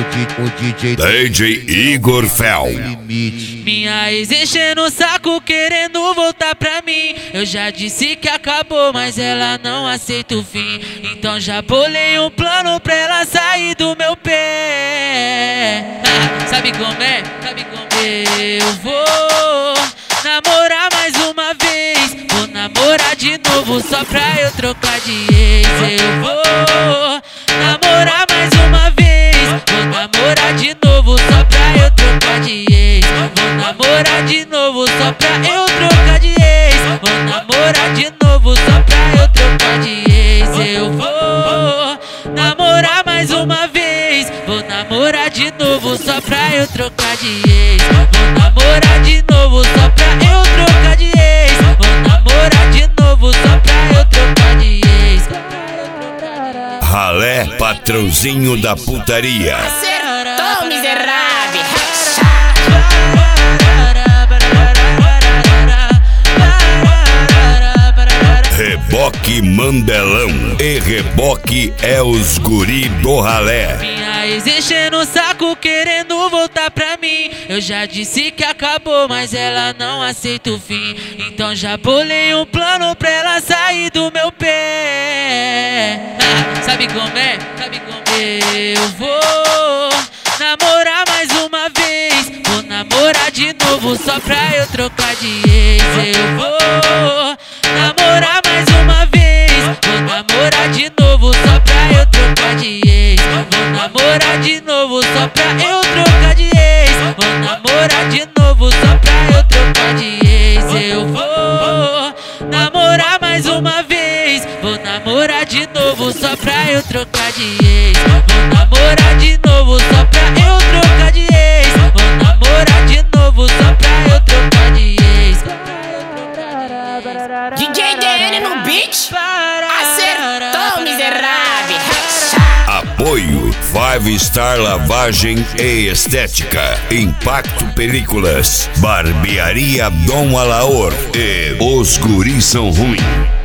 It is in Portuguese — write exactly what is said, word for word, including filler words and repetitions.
o D J D J Igor Fel. Minha ex enchendo o saco querendo voltar pra mim. Eu já disse que acabou, mas ela não aceita o fim. Então já bolei um plano pra ela sair do meu pé. Ah, sabe como é? Sabe como é? Eu vou namorar mais uma vez. Vou namorar de novo só pra eu trocar de ex. Eu vou namorar mais uma vez. Vou namorar de novo só pra eu trocar de ex. Vou namorar de novo só pra eu trocar de ex. Vou namorar de novo só pra eu trocar de ex. Eu vou namorar mais uma vez. Vou namorar de novo só pra eu trocar de ex. Vou namorar de novo só pra eu trocar de ex. Vou namorar de novo só pra eu trocar de ex. Ralé, patrãozinho da putaria. Acertou, miserável. Reboque Mandelão e reboque é os guri do ralé. Minha ex enchendo o saco querendo voltar pra mim. Eu já disse que acabou, mas ela não aceita o fim. Então já bolei um plano pra ela sair do meu pé. Ah, sabe como é? Sabe como é? Eu vou namorar mais uma vez. Vou namorar de novo só pra eu trocar de ex. Eu vou namorar mais uma vez. Vou namorar de novo só pra eu trocar de ex. Vou namorar de novo só pra eu trocar de ex. Vou namorar de novo só pra eu trocar de ex. Eu vou namorar mais uma vez. Vou namorar de novo só pra eu trocar de ex. Vou namorar de novo só pra eu trocar de ex. Vou namorar de novo só pra eu trocar de ex. D J D N no beat. Acertou, miserável. Apoio Five Star Lavagem e Estética, Impacto Películas, Barbearia Dom Alaor e Os Guris São Ruim.